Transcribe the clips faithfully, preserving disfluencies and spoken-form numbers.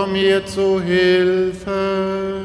komm mir zu Hilfe.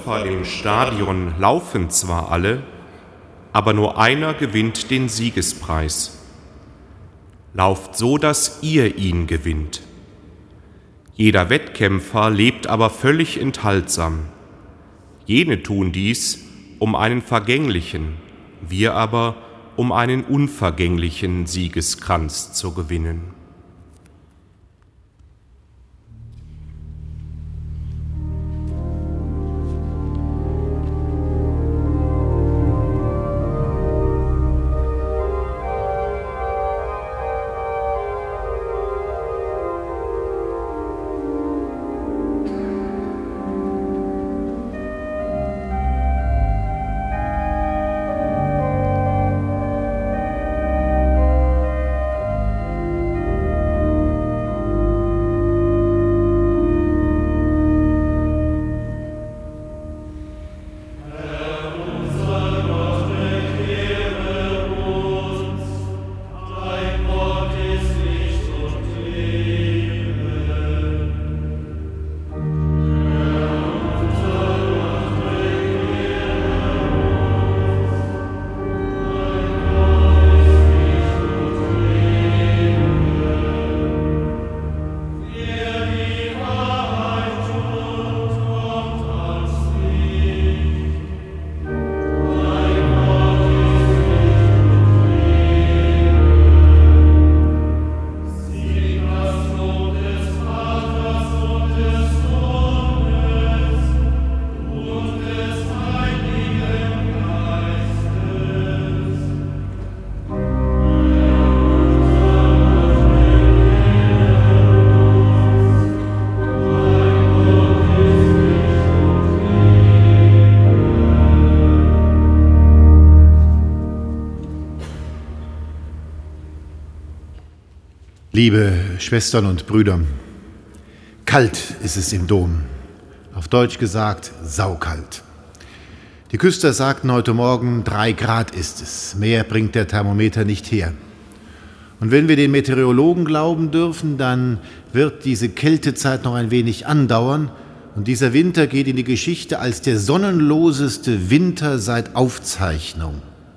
Läufer im Stadion laufen zwar alle, aber nur einer gewinnt den Siegespreis. Lauft so, dass ihr ihn gewinnt. Jeder Wettkämpfer lebt aber völlig enthaltsam. Jene tun dies um einen vergänglichen, wir aber um einen unvergänglichen Siegeskranz zu gewinnen. Liebe Schwestern und Brüder, kalt ist es im Dom, auf Deutsch gesagt saukalt. Die Küster sagten heute Morgen, drei Grad ist es, mehr bringt der Thermometer nicht her. Und wenn wir den Meteorologen glauben dürfen, dann wird diese Kältezeit noch ein wenig andauern und dieser Winter geht in die Geschichte als der sonnenloseste Winter seit Aufzeichnung.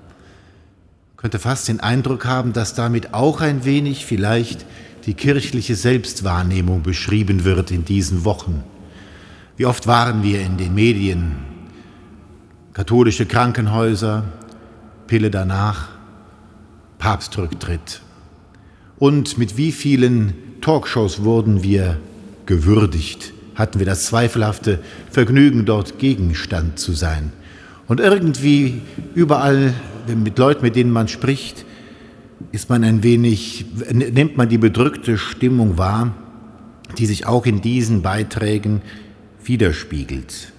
Man könnte fast den Eindruck haben, dass damit auch ein wenig vielleicht die kirchliche Selbstwahrnehmung beschrieben wird in diesen Wochen. Wie oft waren wir in den Medien, katholische Krankenhäuser, Pille danach, Papstrücktritt. Und mit wie vielen Talkshows wurden wir gewürdigt, hatten wir das zweifelhafte Vergnügen, dort Gegenstand zu sein. Und irgendwie überall mit Leuten, mit denen man spricht, ist man ein wenig, nimmt man die bedrückte Stimmung wahr, die sich auch in diesen Beiträgen widerspiegelt.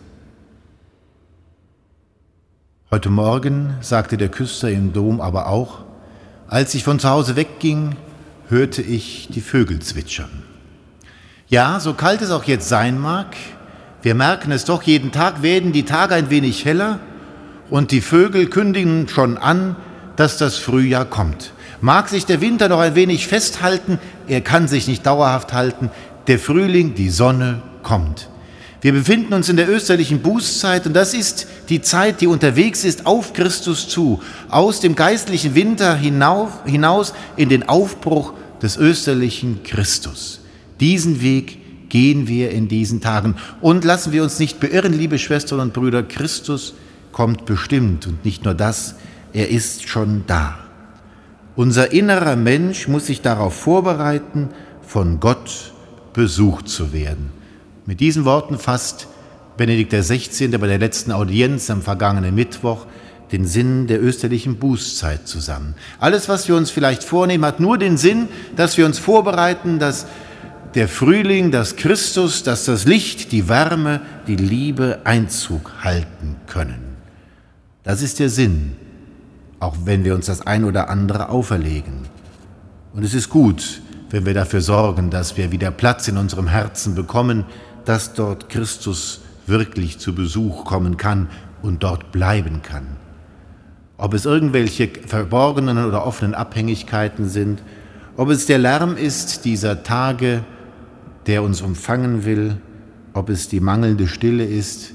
Heute Morgen sagte der Küster im Dom aber auch, als ich von zu Hause wegging, hörte ich die Vögel zwitschern. Ja, so kalt es auch jetzt sein mag, wir merken es doch, jeden Tag werden die Tage ein wenig heller und die Vögel kündigen schon an, dass das Frühjahr kommt. Mag sich der Winter noch ein wenig festhalten, er kann sich nicht dauerhaft halten, der Frühling, die Sonne kommt. Wir befinden uns in der österlichen Bußzeit und das ist die Zeit, die unterwegs ist auf Christus zu, aus dem geistlichen Winter hinauf, hinaus in den Aufbruch des österlichen Christus. Diesen Weg gehen wir in diesen Tagen und lassen wir uns nicht beirren, liebe Schwestern und Brüder, Christus kommt bestimmt und nicht nur das, er ist schon da. Unser innerer Mensch muss sich darauf vorbereiten, von Gott besucht zu werden. Mit diesen Worten fasst Benedikt der Sechzehnte bei der letzten Audienz am vergangenen Mittwoch den Sinn der österlichen Bußzeit zusammen. Alles, was wir uns vielleicht vornehmen, hat nur den Sinn, dass wir uns vorbereiten, dass der Frühling, dass Christus, dass das Licht, die Wärme, die Liebe Einzug halten können. Das ist der Sinn, auch wenn wir uns das ein oder andere auferlegen. Und es ist gut, wenn wir dafür sorgen, dass wir wieder Platz in unserem Herzen bekommen, dass dort Christus wirklich zu Besuch kommen kann und dort bleiben kann. Ob es irgendwelche verborgenen oder offenen Abhängigkeiten sind, ob es der Lärm ist dieser Tage, der uns umfangen will, ob es die mangelnde Stille ist,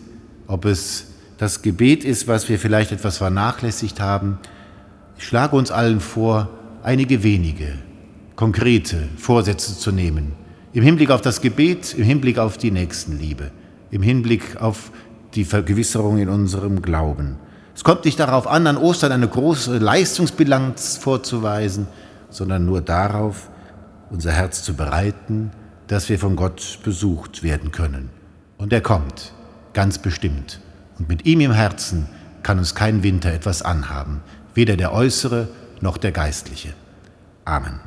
ob es das Gebet ist, was wir vielleicht etwas vernachlässigt haben. Ich schlage uns allen vor, einige wenige, konkrete Vorsätze zu nehmen, im Hinblick auf das Gebet, im Hinblick auf die Nächstenliebe, im Hinblick auf die Vergewisserung in unserem Glauben. Es kommt nicht darauf an, an Ostern eine große Leistungsbilanz vorzuweisen, sondern nur darauf, unser Herz zu bereiten, dass wir von Gott besucht werden können. Und er kommt, ganz bestimmt. Und mit ihm im Herzen kann uns kein Winter etwas anhaben, weder der äußere noch der geistliche. Amen.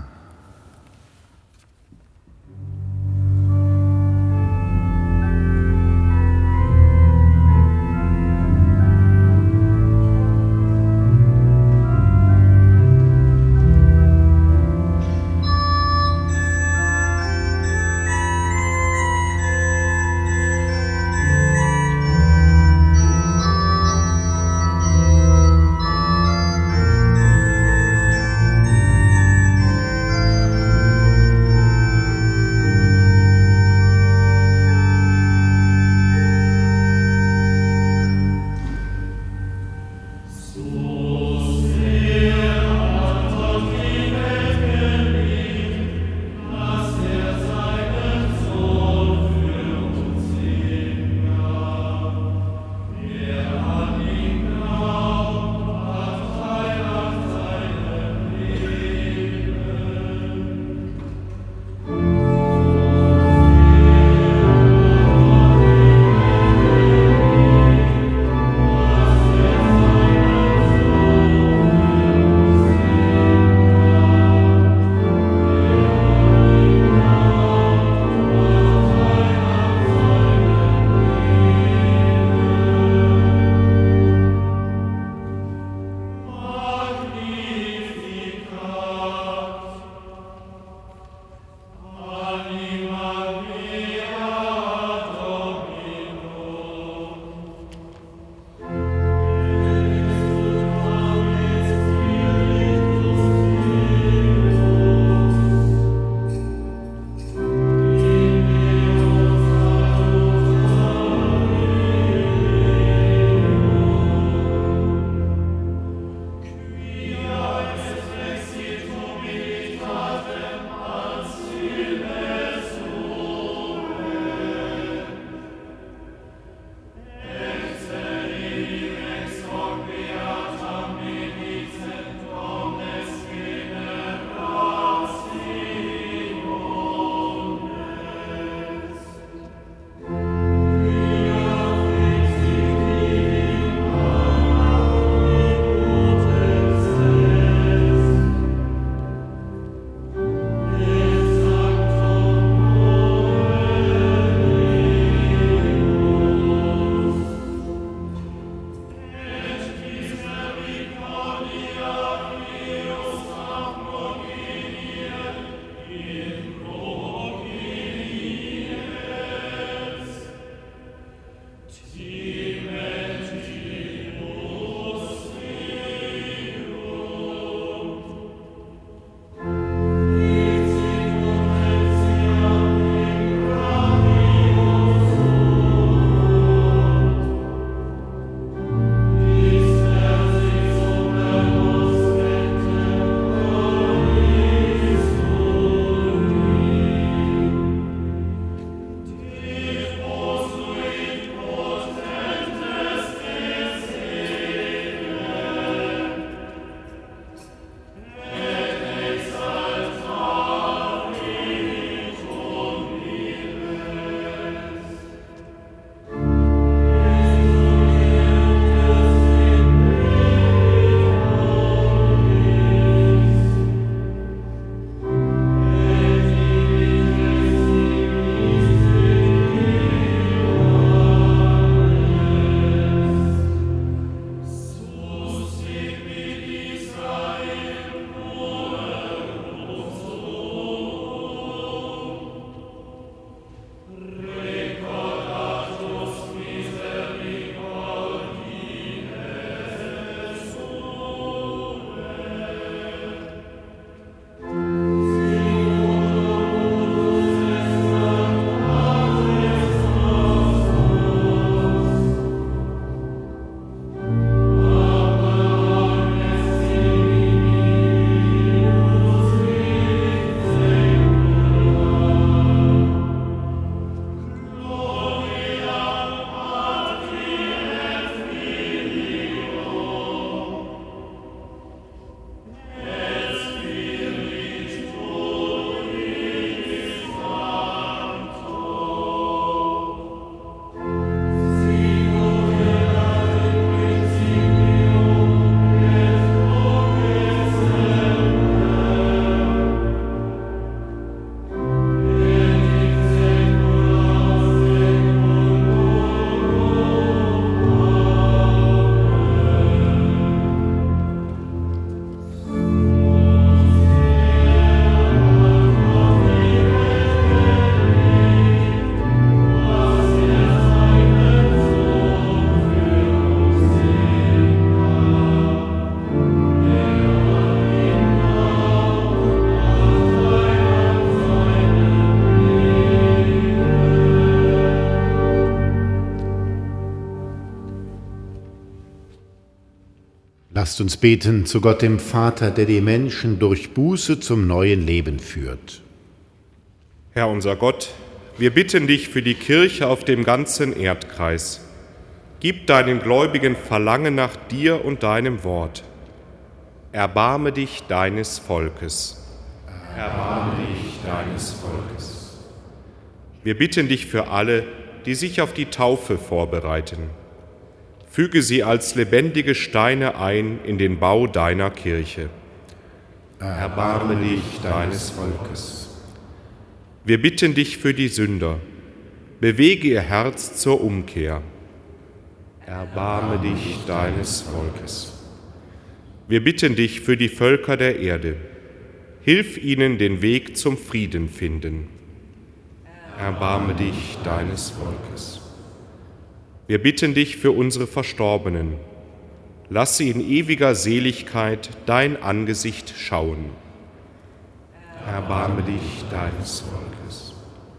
Lasst uns beten zu Gott dem Vater, der die Menschen durch Buße zum neuen Leben führt. Herr unser Gott, wir bitten dich für die Kirche auf dem ganzen Erdkreis. Gib deinen Gläubigen Verlangen nach dir und deinem Wort. Erbarme dich deines Volkes. Erbarme dich deines Volkes. Wir bitten dich für alle, die sich auf die Taufe vorbereiten. Füge sie als lebendige Steine ein in den Bau deiner Kirche. Erbarme dich deines Volkes. Wir bitten dich für die Sünder. Bewege ihr Herz zur Umkehr. Erbarme dich deines Volkes. Wir bitten dich für die Völker der Erde. Hilf ihnen, den Weg zum Frieden finden. Erbarme dich deines Volkes. Wir bitten dich für unsere Verstorbenen. Lass sie in ewiger Seligkeit dein Angesicht schauen. Erbarme dich deines Volkes.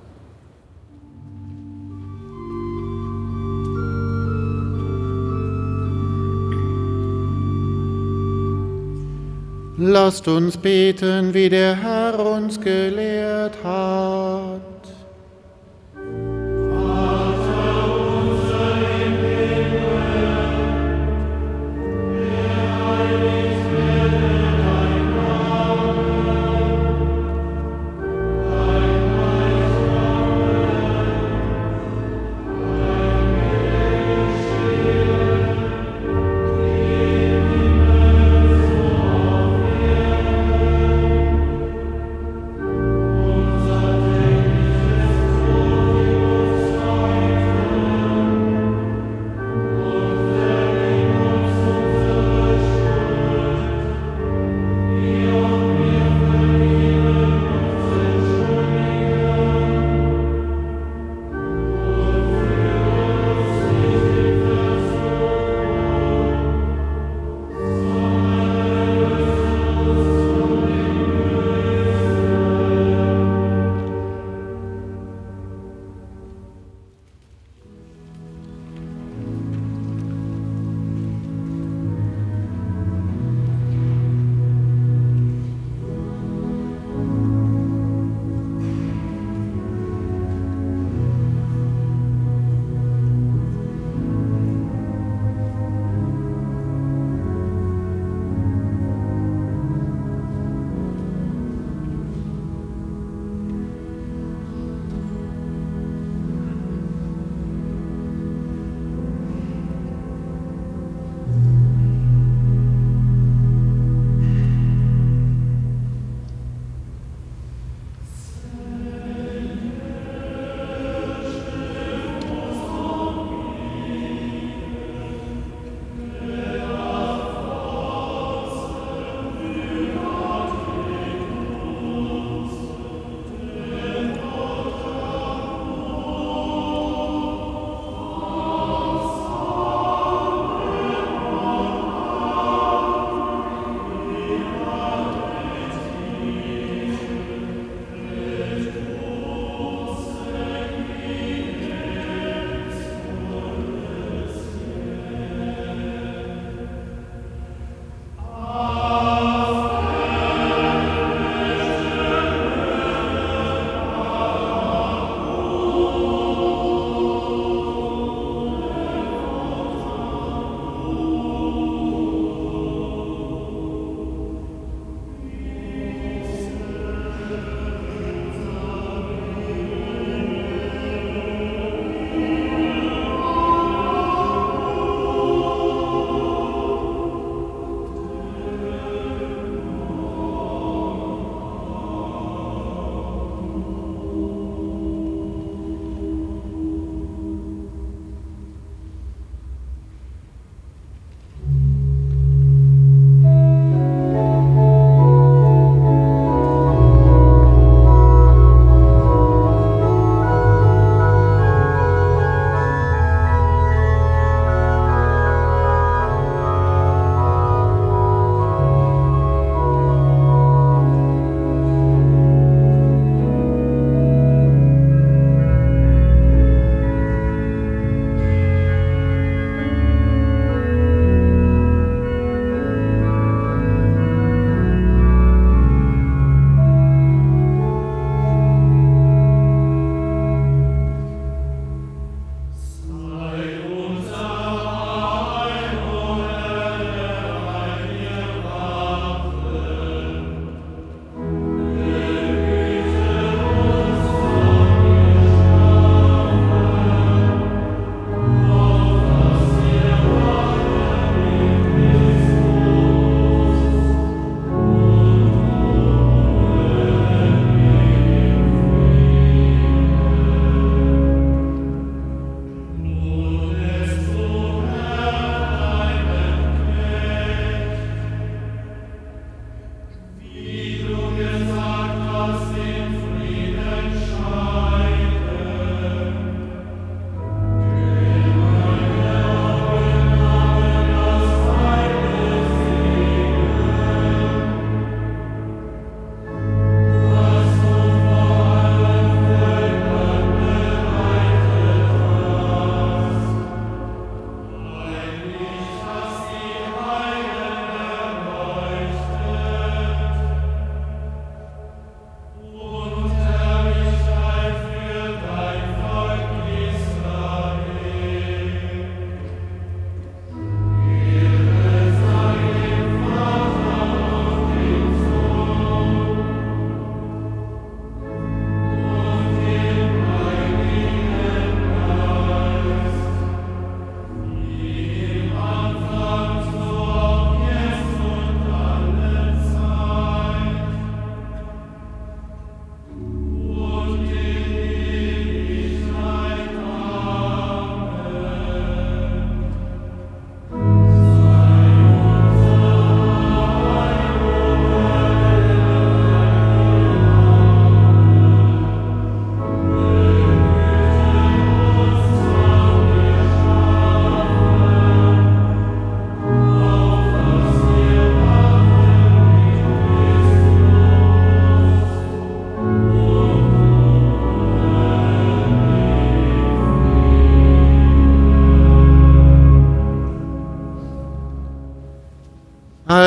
Lasst uns beten, wie der Herr uns gelehrt hat.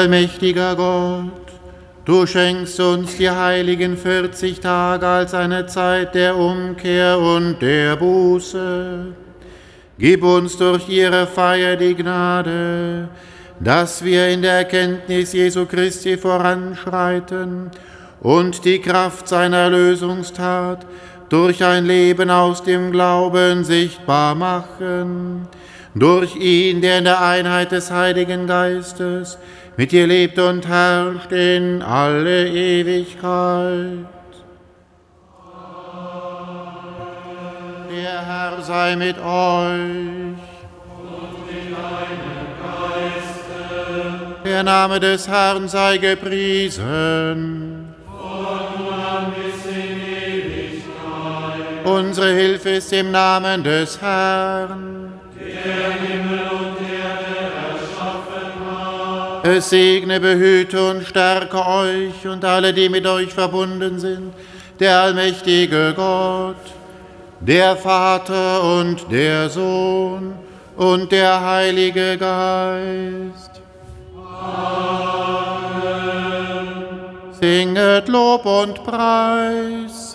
Allmächtiger Gott, du schenkst uns die heiligen vierzig Tage als eine Zeit der Umkehr und der Buße. Gib uns durch ihre Feier die Gnade, dass wir in der Erkenntnis Jesu Christi voranschreiten und die Kraft seiner Erlösungstat durch ein Leben aus dem Glauben sichtbar machen. Durch ihn, der in der Einheit des Heiligen Geistes mit dir lebt und herrscht in alle Ewigkeit. Der Herr sei mit euch. Und mit deinem Geiste. Der Name des Herrn sei gepriesen. Von nun an bis in Ewigkeit. Unsere Hilfe ist im Namen des Herrn, der Himmel und Erde erschaffen hat. Es segne, behüte und stärke euch und alle, die mit euch verbunden sind, der allmächtige Gott, der Vater und der Sohn und der Heilige Geist. Amen. Singet Lob und Preis.